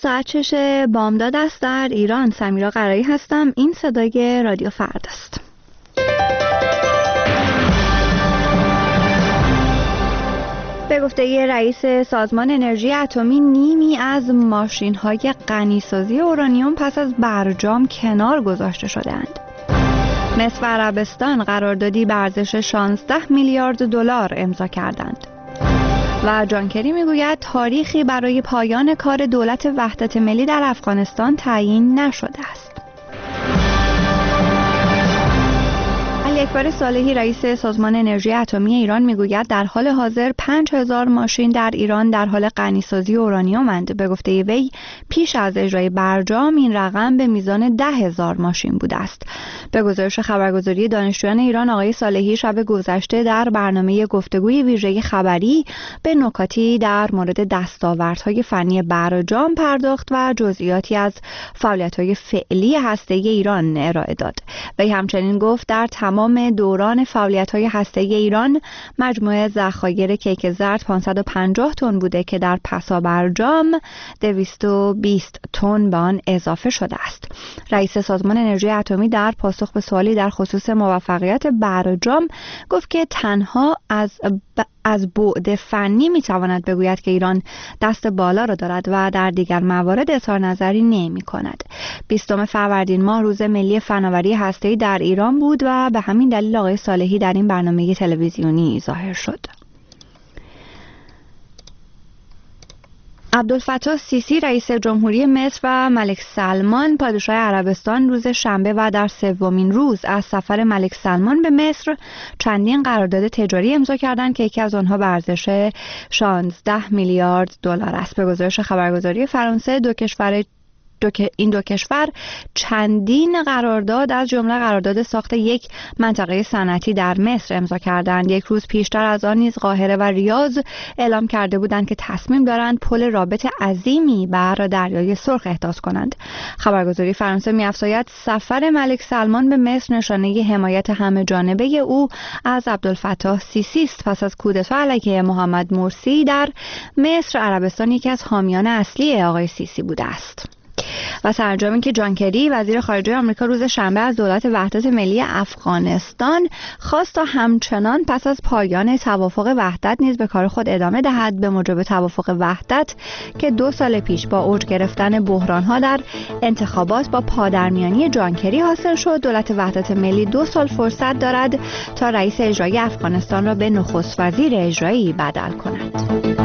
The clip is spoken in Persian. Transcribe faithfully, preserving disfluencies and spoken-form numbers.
ساعت شش بامداد است در ایران. سمیرا قرایی هستم. این صدای رادیو فردا است. به گفته رئیس سازمان انرژی اتمی، نیمی از ماشین‌های غنی‌سازی اورانیوم پس از برجام کنار گذاشته شده‌اند. مصر و عربستان قراردادی به ارزش شانزده میلیارد دلار امضا کردند. و جان کری میگوید تاریخی برای پایان کار دولت وحدت ملی در افغانستان تعیین نشده است. علی اکبر صالحی رئیس سازمان انرژی اتمی ایران میگوید در حال حاضر پنج هزار ماشین در ایران در حال غنی‌سازی اورانیومند. به گفته وی پیش از اجرای برجام این رقم به میزان ده هزار ماشین بوده است. به گزارش خبرگزاری دانشجویان ایران، آقای صالحی شب گذشته در برنامه گفتگوی ویژه خبری به نکاتی در مورد دستاوردهای فنی برجام پرداخت و جزئیاتی از فعالیت‌های فعلی هسته‌ای ایران ارائه داد. وی همچنین گفت در تمام دوران فعالیت‌های هسته‌ای ایران مجموع ذخایر کیک زرد پانصد و پنجاه تن بوده که در پسا برجام دویست و بیست تن به آن اضافه شده است. رئیس سازمان انرژی اتمی در پاسخ به سوالی در خصوص موفقیت برجام گفت که تنها از ب... از بعد فنی میتواند بگوید که ایران دست بالا را دارد و در دیگر موارد اظهار نظری نمی کند. بیستم فروردین ماه روز ملی فناوری هسته‌ای در ایران بود و به همین دلیل آقای صالحی در این برنامه تلویزیونی ظاهر شد. عبدالفتاح سیسی رئیس جمهوری مصر و ملک سلمان پادشاه عربستان روز شنبه و در سومین روز از سفر ملک سلمان به مصر چندین قرارداد تجاری امضا کردند که یکی از آنها به ارزش شانزده میلیارد دلار است. به گزارش خبرگزاری فرانسه دو کشور دو این دو کشور چندین قرارداد از جمله قرارداد ساخت یک منطقه صنعتی در مصر امضا کردند. یک روز پیشتر از آن نیز قاهره و ریاض اعلام کرده بودند که تصمیم دارند پل رابط عظیمی بر دریای سرخ احداث کنند. خبرگزاری فرانسه می‌افزاید سفر ملک سلمان به مصر نشانه حمایت همه جانبه او از عبدالفتاح سیسی است. پس از کودتا علیه محمد مرسی در مصر، عربستان یکی از حامیان اصلی آقای سیسی بوده است. و سرانجام که جان کری وزیر خارجه آمریکا روز شنبه از دولت وحدت ملی افغانستان خواست تا همچنان پس از پایان توافق وحدت نیز به کار خود ادامه دهد. به موجب توافق وحدت که دو سال پیش با اوج گرفتن بحران‌ها در انتخابات با پادرمیانی جان کری حاصل شد، دولت وحدت ملی دو سال فرصت دارد تا رئیس اجرایی افغانستان را به نخست وزیر اجرایی بدل کند.